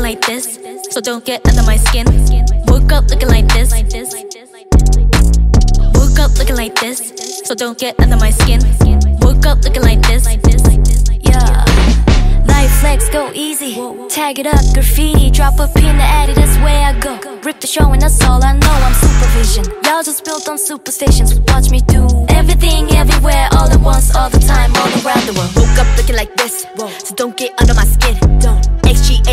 like this, so don't get under my skin. Woke up looking like this. Woke up looking like this, so don't get under my skin. Woke up looking like this. Yeah. Life flex, go easy. Tag it up, graffiti. Drop a pin to add it, that's where I go. Rip the show and that's all I know, I'm supervision. Y'all just built on superstitions. Watch me do everything, everywhere, all at once, all the time, all around the world. Woke up looking like this, so don't get under my skin.